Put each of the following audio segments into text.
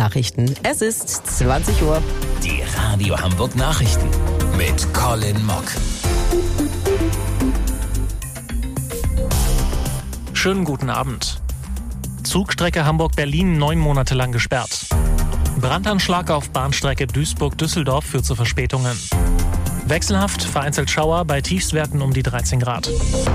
Nachrichten. Es ist 20 Uhr. Die Radio Hamburg Nachrichten mit Colin Mock. Schönen guten Abend. Zugstrecke Hamburg-Berlin 9 Monate lang gesperrt. Brandanschlag auf Bahnstrecke Duisburg-Düsseldorf führt zu Verspätungen. Wechselhaft, vereinzelt Schauer bei Tiefstwerten um die 13 Grad.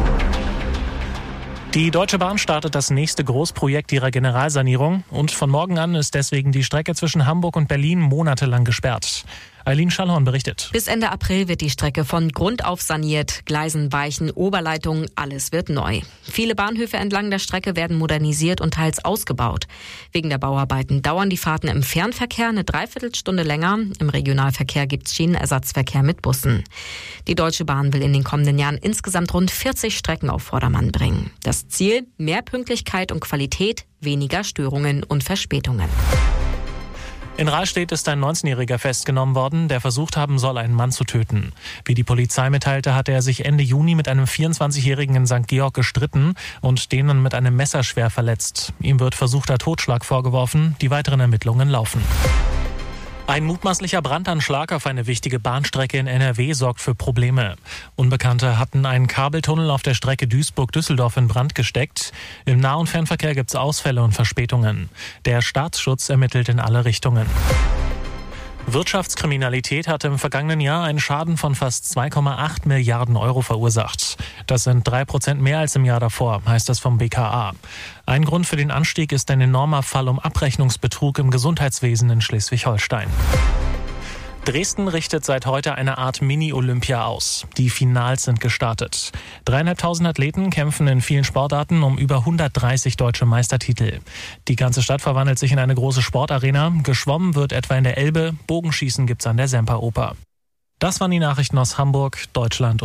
Die Deutsche Bahn startet das nächste Großprojekt ihrer Generalsanierung und von morgen an ist deswegen die Strecke zwischen Hamburg und Berlin monatelang gesperrt. Eileen Schallhorn berichtet. Bis Ende April wird die Strecke von Grund auf saniert. Gleisen, Weichen, Oberleitungen, alles wird neu. Viele Bahnhöfe entlang der Strecke werden modernisiert und teils ausgebaut. Wegen der Bauarbeiten dauern die Fahrten im Fernverkehr eine Dreiviertelstunde länger. Im Regionalverkehr gibt es Schienenersatzverkehr mit Bussen. Die Deutsche Bahn will in den kommenden Jahren insgesamt rund 40 Strecken auf Vordermann bringen. Das Ziel: mehr Pünktlichkeit und Qualität, weniger Störungen und Verspätungen. In Rahlstedt ist ein 19-Jähriger festgenommen worden, der versucht haben soll, einen Mann zu töten. Wie die Polizei mitteilte, hatte er sich Ende Juni mit einem 24-Jährigen in St. Georg gestritten und den dann mit einem Messer schwer verletzt. Ihm wird versuchter Totschlag vorgeworfen. Die weiteren Ermittlungen laufen. Ein mutmaßlicher Brandanschlag auf eine wichtige Bahnstrecke in NRW sorgt für Probleme. Unbekannte hatten einen Kabeltunnel auf der Strecke Duisburg-Düsseldorf in Brand gesteckt. Im Nah- und Fernverkehr gibt es Ausfälle und Verspätungen. Der Staatsschutz ermittelt in alle Richtungen. Wirtschaftskriminalität hatte im vergangenen Jahr einen Schaden von fast 2,8 Milliarden Euro verursacht. Das sind 3% mehr als im Jahr davor, heißt das vom BKA. Ein Grund für den Anstieg ist ein enormer Fall um Abrechnungsbetrug im Gesundheitswesen in Schleswig-Holstein. Dresden richtet seit heute eine Art Mini-Olympia aus. Die Finals sind gestartet. 3.500 Athleten kämpfen in vielen Sportarten um über 130 deutsche Meistertitel. Die ganze Stadt verwandelt sich in eine große Sportarena. Geschwommen wird etwa in der Elbe, Bogenschießen gibt's an der Semperoper. Das waren die Nachrichten aus Hamburg, Deutschland